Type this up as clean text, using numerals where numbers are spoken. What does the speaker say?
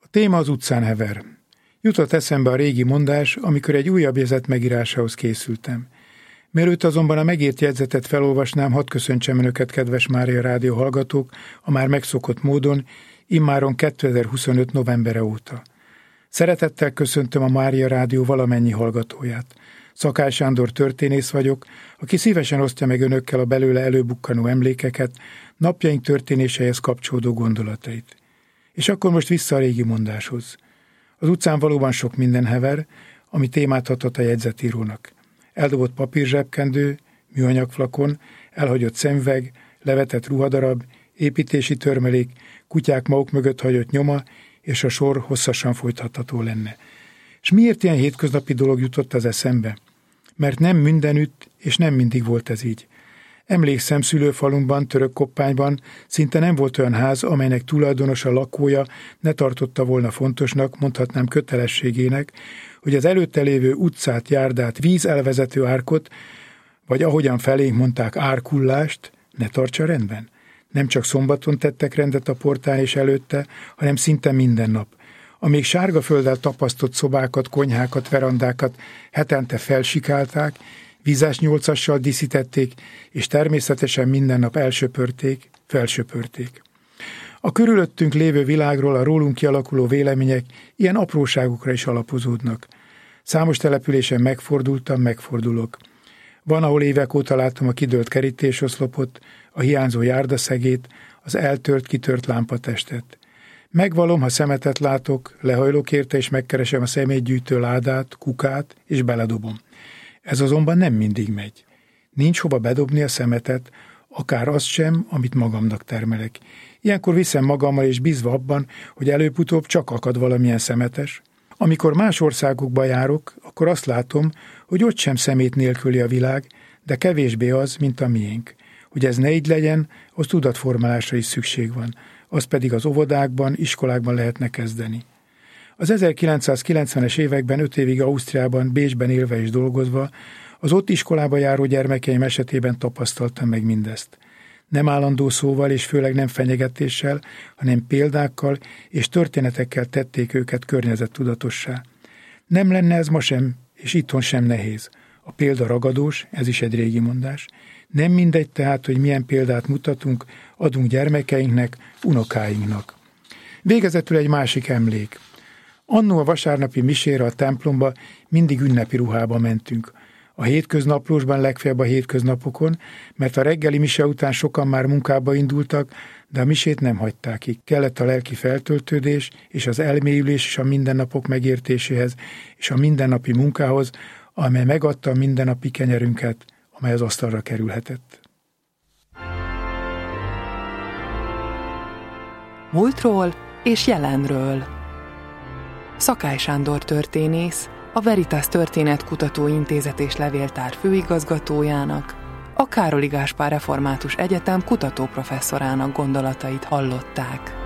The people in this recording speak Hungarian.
Téma az utcán hever. Jutott eszembe a régi mondás, amikor egy újabb jegyzet megírásához készültem. Mielőtt azonban a megírt jegyzetet felolvasnám, hadd köszöntsem Önöket, kedves Mária Rádió hallgatók, a már megszokott módon, immáron 2025. novembere óta. Szeretettel köszöntöm a Mária Rádió valamennyi hallgatóját. Szakály Sándor történész vagyok, aki szívesen osztja meg Önökkel a belőle előbukkanó emlékeket, napjaink történéseihez kapcsolódó gondolatait. És akkor most vissza a régi mondáshoz. Az utcán valóban sok minden hever, ami témát adhat a jegyzetírónak. Eldobott papírzsebkendő, műanyagflakon, elhagyott szemüveg, levetett ruhadarab, építési törmelék, kutyák maguk mögött hagyott nyoma, és a sor hosszasan folytatható lenne. És miért ilyen hétköznapi dolog jutott az eszembe? Mert nem mindenütt, és nem mindig volt ez így. Emlékszem, szülőfalumban, Törökkoppányban szinte nem volt olyan ház, amelynek tulajdonosa, lakója ne tartotta volna fontosnak, mondhatnám kötelességének, hogy az előtte lévő utcát, járdát, vízelvezető árkot, vagy ahogyan felénk mondták, árkullást ne tartsa rendben. Nem csak szombaton tettek rendet a portán és előtte, hanem szinte minden nap. A még sárga földdel tapasztott szobákat, konyhákat, verandákat hetente felsikálták, vízes nyolcassal díszítették, és természetesen minden nap elsöpörték, felsöpörték. A körülöttünk lévő világról a rólunk kialakuló vélemények ilyen apróságokra is alapozódnak. Számos településen megfordultam, megfordulok. Van, ahol évek óta látom a kidőlt kerítésoszlopot, a hiányzó járdaszegét, az eltört, kitört lámpatestet. Megvalom, ha szemetet látok, lehajlok érte, és megkeresem a szemétgyűjtő ládát, kukát, és beledobom. Ez azonban nem mindig megy. Nincs hova bedobni a szemetet, akár azt sem, amit magamnak termelek. Ilyenkor viszem magammal, és bízva abban, hogy előbb-utóbb csak akad valamilyen szemetes. Amikor más országokba járok, akkor azt látom, hogy ott sem szemét nélküli a világ, de kevésbé az, mint a miénk. Hogy ez ne így legyen, az tudatformálásra is szükség van. Az pedig az óvodákban, iskolákban lehetne kezdeni. Az 1990-es években 5 évig Ausztriában, Bécsben élve és dolgozva, az ott iskolába járó gyermekeim esetében tapasztaltam meg mindezt. Nem állandó szóval és főleg nem fenyegetéssel, hanem példákkal és történetekkel tették őket környezettudatossá. Nem lenne ez ma sem, és itthon sem nehéz. A példa ragadós, ez is egy régi mondás. Nem mindegy tehát, hogy milyen példát mutatunk, adunk gyermekeinknek, unokáinknak. Végezetül egy másik emlék. Annó a vasárnapi misére a templomba mindig ünnepi ruhába mentünk. A hétköznaplósban legfeljebb a hétköznapokon, mert a reggeli mise után sokan már munkába indultak, de a misét nem hagyták ki. Kellett a lelki feltöltődés és az elmélyülés és a mindennapok megértéséhez és a mindennapi munkához, amely megadta a mindennapi kenyerünket, amely az asztalra kerülhetett. Múltról és jelenről. Szakály Sándor történész, a Veritas Történetkutató Intézet és Levéltár főigazgatójának, a Károli Gáspár Református Egyetem kutatóprofesszorának gondolatait hallották.